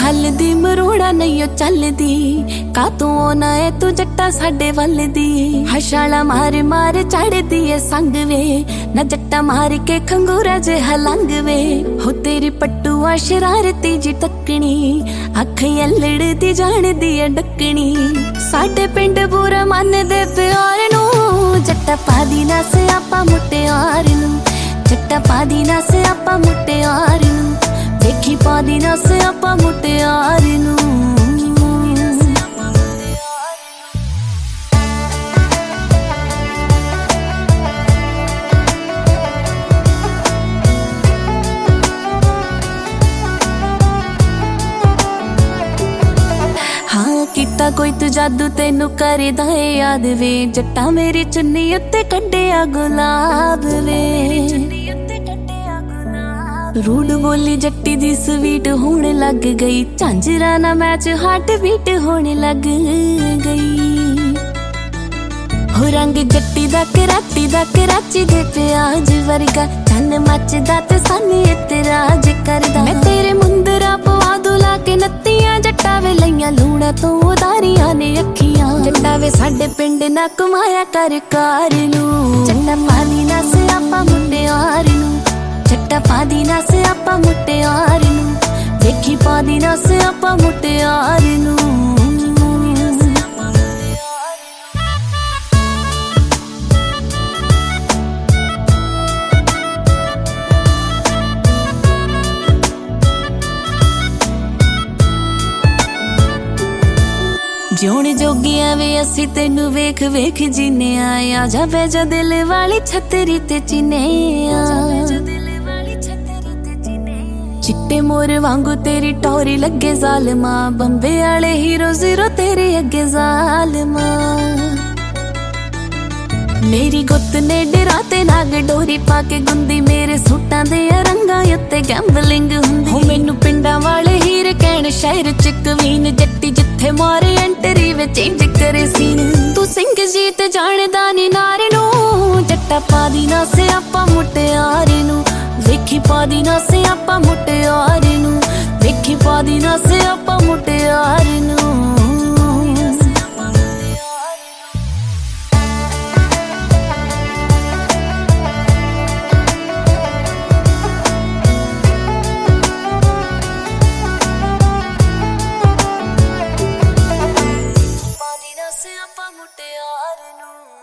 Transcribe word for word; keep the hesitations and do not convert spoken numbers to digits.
हलदी मरोड़ा नहीं चलदी का तू ना है तू जट्टा साडे वल दी हशाला मार मार चढ़दी है संग वे न जट्टा मार के खंगूरा जे हलंग वे हो तेरी पट्टुआ शरारती जी टकनी अख लड़दी जानदी है डकनी साडे पिंड बुरा मन दे प्यार नू जट्टा पादी ना से आपा मुटियार नू जट्टा पादी ना से आपा मुटियार नू देखी पादी ना से आपा मुटियार नू हाँ किता कोई तू जादू तेनू करदा है याद वे जट्टा मेरी चुन्नी उत्ते कड्डिया गुलाब वे रूड बोली जट्टी दी स्वीट होने लग गई झांजरा ना मैच हार्ट बीट होने लग गई हो रंग जट्टी दा कराची दा कराची दे प्याज वर्गा चन मचदा ते साने इतराज करदा मैं तेरे मुंदरा पवा दुला के नत्तियां जट्टा वे लईयां लूणा तो उदारियां ने अखियां जट्टा वे साडे पिंड ना कमाया कर कार नू जट्टा पादी ना से आपा मुटियार नू जट्टा पादी ना से आपा मुटियार नू देखी पादी ना से आपा मुटियार नू ਜਿਉਣ ਜੋਗੀਆਂ ਵੇ ਅਸੀਂ ਤੈਨੂੰ ਵੇਖ ਵੇਖ ਜੀਨੇ ਆ ਜਾ ਬੈ ਜਾ ਦਿਲ ਵਾਲੀ ਛਤਰੀ ਤੇ ਚੀਨੇ ਆ चिट्टे मोर वांगू तेरी टोरी लगे जालमा बंबे आले हीरो जीरो तेरे अगे जालमा मेरी गुत्त ने डेरा ते नाग डोरी पाके गुंदी मेरे सूटां दे रंगां उत्ते गैंबलिंग हुंदी हो मैनू पिंडां वाले हीर कहण शहर च कवीन जट्टी जिथे मारे एंटरी वे चेंज करे सीन तू सिंह जीत जाणदा नी नारे नू जट्टा पादी ना से आपा मुटियार नू वेखी पादी ना से आपा मुटियार नू वेखी पादी ना से आपा मुटियार नू पादी ना से आपा मुटियार नू।